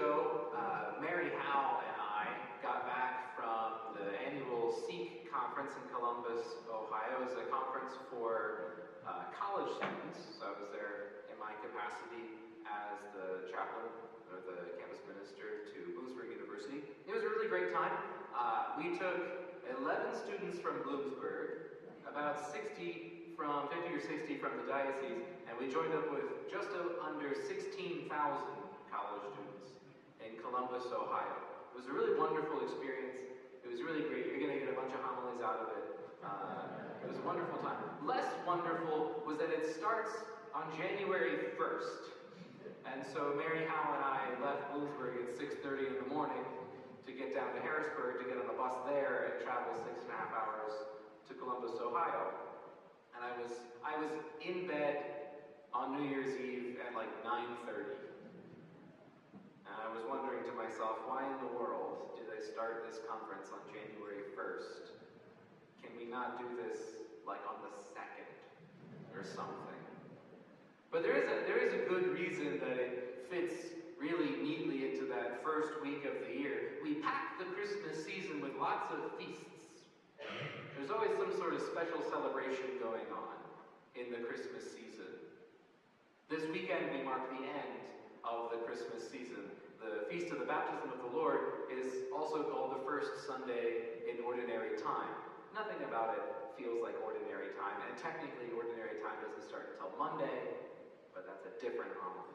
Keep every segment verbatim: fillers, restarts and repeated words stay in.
ago, uh, Mary Howe and I got back from the annual Seek conference in Columbus, Ohio. It was a conference for uh, college students, so I was there in my capacity as the chaplain or the campus minister to Bloomsburg University. It was a really great time. Uh, we took eleven students from Bloomsburg, about sixty from, fifty or sixty from the diocese, and we joined up with just under sixteen thousand college students in Columbus, Ohio. It was a really wonderful experience. It was really great. You're going to get a bunch of homilies out of it. Uh, it was a wonderful time. Less wonderful was that it starts on January first. And so Mary Howe and I left Bloomsburg at six thirty in the morning to get down to Harrisburg, to get on the bus there and travel six and a half hours to Columbus, Ohio. And I was I was in bed on New Year's Eve at like nine thirty. And I was wondering to myself, why in the world did I start this conference on January first? Can we not do this like on the second or something? But there is a there is a good reason that it fits really neatly into that first week of the year. We pack the Christmas season with lots of feasts. There's always some sort of special celebration going on in the Christmas season. This weekend we mark the end of the Christmas season. The Feast of the Baptism of the Lord is also called the first Sunday in Ordinary Time. Nothing about it feels like ordinary time, and technically ordinary time doesn't start until Monday, but that's a different homily.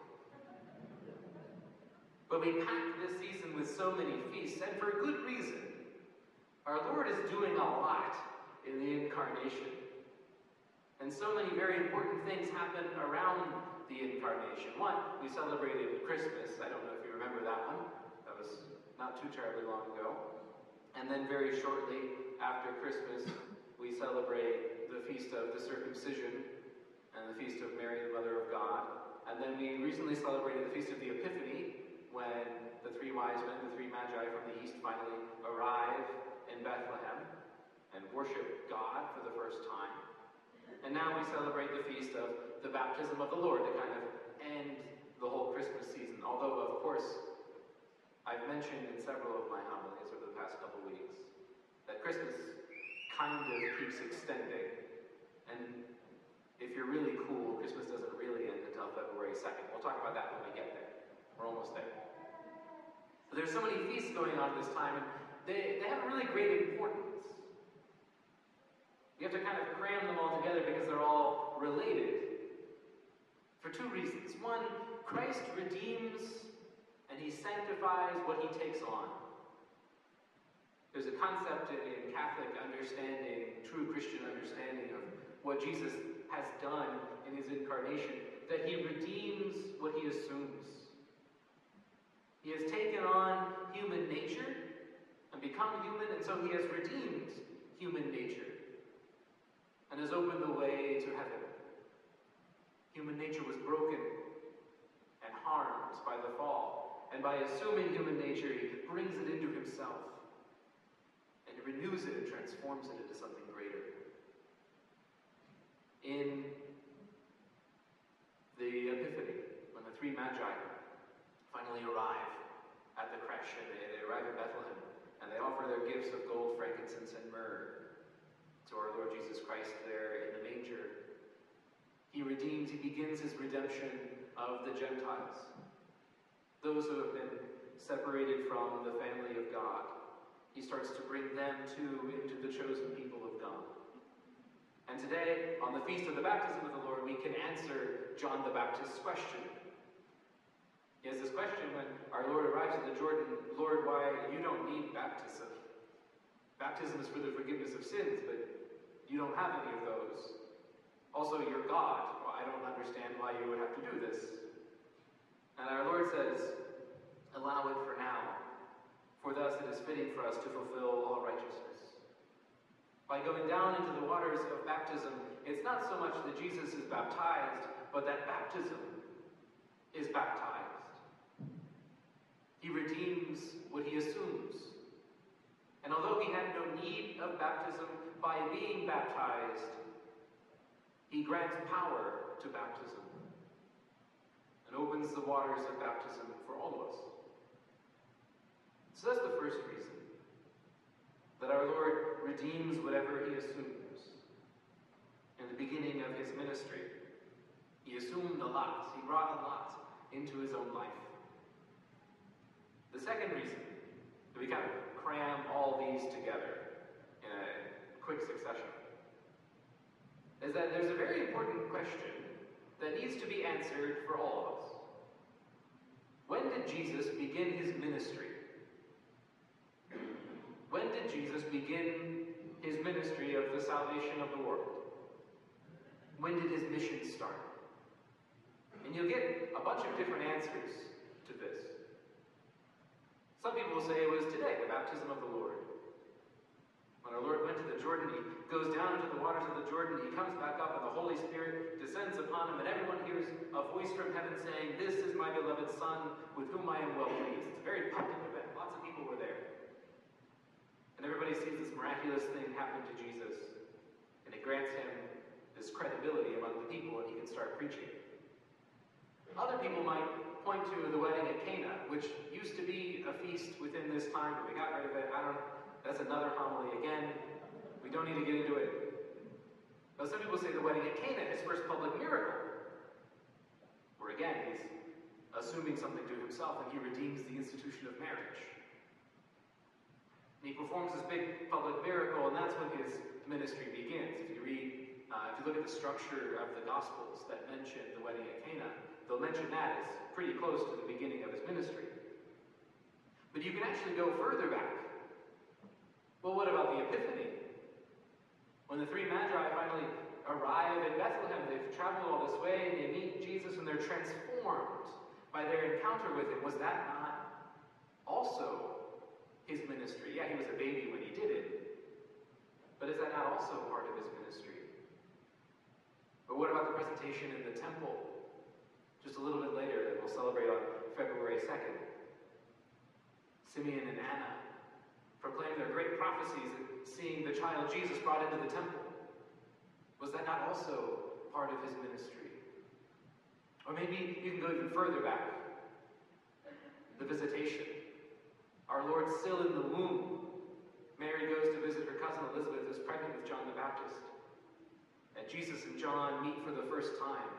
But we pack this season with so many feasts, and for good reason. Our Lord is doing a lot in the Incarnation. And so many very important things happen around the Incarnation. One, we celebrated Christmas. I don't know if you remember that one. That was not too terribly long ago. And then very shortly after Christmas, we celebrate the Feast of the Circumcision and the Feast of Mary, the Mother of God. And then we recently celebrated the Feast of the Epiphany, when the three wise men, the three magi from the east, finally arrive in Bethlehem and worship God for the first time. And now we celebrate the Feast of the Baptism of the Lord to kind of end the whole Christmas season. Although, of course, I've mentioned in several of my homilies over the past couple weeks that Christmas kind of keeps extending. And if you're really cool, Christmas doesn't really end until February second. We'll talk about that when we get there. We're almost there. But there's so many feasts going on at this time, and they, they have a really great importance. You have to kind of cram them all together because they're all related for two reasons. One, Christ redeems and he sanctifies what he takes on. There's a concept in Catholic understanding, true Christian understanding of what Jesus has done in his incarnation, that he redeems what he assumes. He has taken on human nature and become human, and so he has redeemed human nature and has opened the way to heaven. Human nature was broken and harmed by the fall, and by assuming human nature, he brings it into himself and renews it and transforms it into something greater. In the Epiphany, when the three magi finally arrive at the creche, and they, they arrive in Bethlehem, and they offer their gifts of gold, frankincense, and myrrh to our Lord Jesus Christ there in the manger. He redeems, he begins his redemption of the Gentiles, those who have been separated from the family of God. He starts to bring them too into the chosen people of God. And today, on the Feast of the Baptism of the Lord, we can answer John the Baptist's question. He has this question when our Lord arrives at the Jordan, Lord, why you don't need baptism? Baptism is for the forgiveness of sins, but you don't have any of those. Also, you're God. Well, I don't understand why you would have to do this. And our Lord says, allow it for now, for thus it is fitting for us to fulfill all righteousness. By going down into the waters of baptism, it's not so much that Jesus is baptized, but that baptism is baptized. He redeems what he assumes. And although he had no need of baptism, by being baptized, he grants power to baptism and opens the waters of baptism for all of us. So that's the first reason, that our Lord redeems whatever he assumes. In the beginning of his ministry, he assumed a lot. He brought a lot into his own life. The second reason, that we kind of cram all these together in a quick succession, is that there's a very important question that needs to be answered for all of us. When did Jesus begin his ministry? When did Jesus begin his ministry of the salvation of the world? When did his mission start? And you'll get a bunch of different answers to this. Some people will say it was today, the baptism of the Lord. When our Lord went to the Jordan, he goes down into the waters of the Jordan, he comes back up, and the Holy Spirit descends upon him, and everyone hears a voice from heaven saying, "This is my beloved Son, with whom I am well pleased." It's a very public event. Lots of people were there. And everybody sees this miraculous thing happen to Jesus, and it grants him this credibility among the people, and he can start preaching. Other people might point to the wedding at Cana, which used to be a feast within this time, but we got rid of it. I don't, that's another homily again. We don't need to get into it. But some people say the wedding at Cana, his first public miracle, where again, he's assuming something to himself, and he redeems the institution of marriage. And he performs this big public miracle, and that's when his ministry begins. If you read, uh, if you look at the structure of the Gospels that mention the wedding at Cana, they'll mention that as pretty close to the beginning of his ministry. But you can actually go further back. Well, what about the Epiphany? When the three Magi finally arrive in Bethlehem, they've traveled all this way, and they meet Jesus, and they're transformed by their encounter with him. Was that not also his ministry? Yeah, he was a baby when he did it. But is that not also part of his ministry? Or what about the presentation in the temple? Just a little bit later, that we'll celebrate on February second. Simeon and Anna proclaim their great prophecies at seeing the child Jesus brought into the temple. Was that not also part of his ministry? Or maybe you can go even further back. The visitation. Our Lord's still in the womb. Mary goes to visit her cousin Elizabeth, who's pregnant with John the Baptist. And Jesus and John meet for the first time.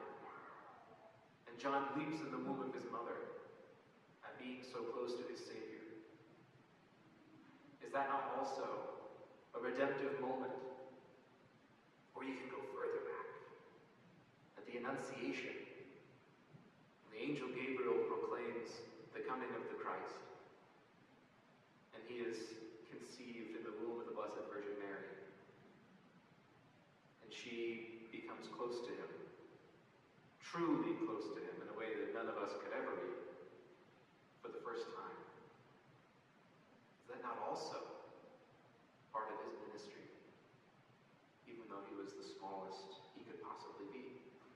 And John leaps in the womb of his mother at being so close to his Savior. Is that not also a redemptive moment? Or you can go further back. At the Annunciation. The angel Gabriel proclaims the coming of the Christ. And he is conceived in the womb of the Blessed Virgin Mary. And she becomes close to him. Truly close to him in a way that none of us could ever be for the first time. Is that not also part of his ministry? Even though he was the smallest he could possibly be.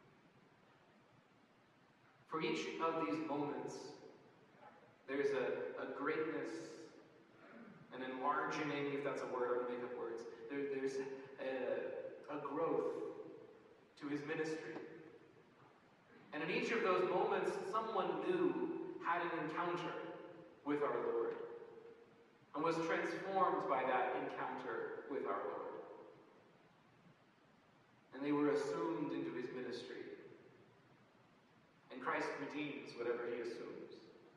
For each of these moments, there's a, a greatness, an enlarging, if that's a word, I'm going to make up words. There, there's a, a growth to his ministry. And in each of those moments, someone new had an encounter with our Lord and was transformed by that encounter with our Lord. And they were assumed into his ministry. And Christ redeems whatever he assumes.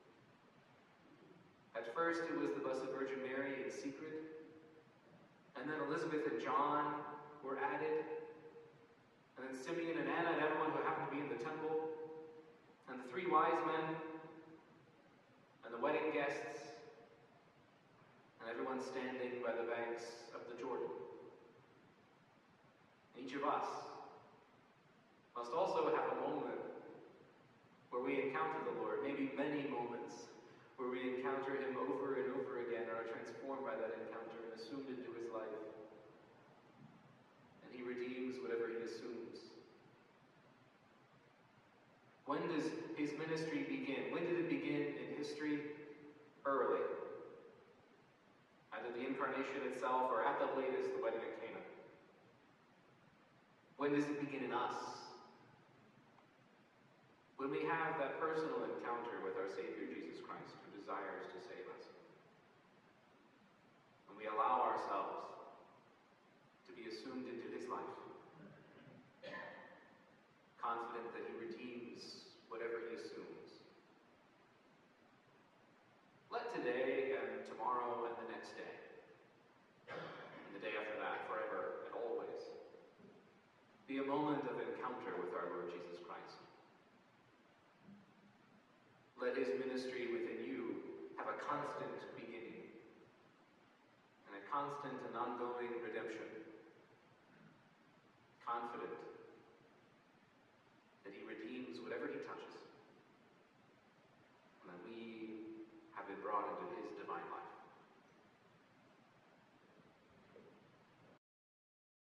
At first, it was the Blessed Virgin Mary in secret. And then Elizabeth and John were added. And then Simeon and Anna and everyone who happened to be in the temple. And the three wise men. And the wedding guests. And everyone standing by the banks of the Jordan. Each of us must also have a moment where we encounter the Lord, maybe many moments where we encounter him over and over again and are transformed by that encounter and assumed into his life. And he redeems whatever he assumes. When does his ministry begin? When did it begin in history? Early. Either the incarnation itself or at the latest, the wedding at Cana. When does it begin in us? When we have that personal encounter with our Savior Jesus Christ, who desires to save us. Let his ministry within you have a constant beginning and a constant and ongoing redemption, confident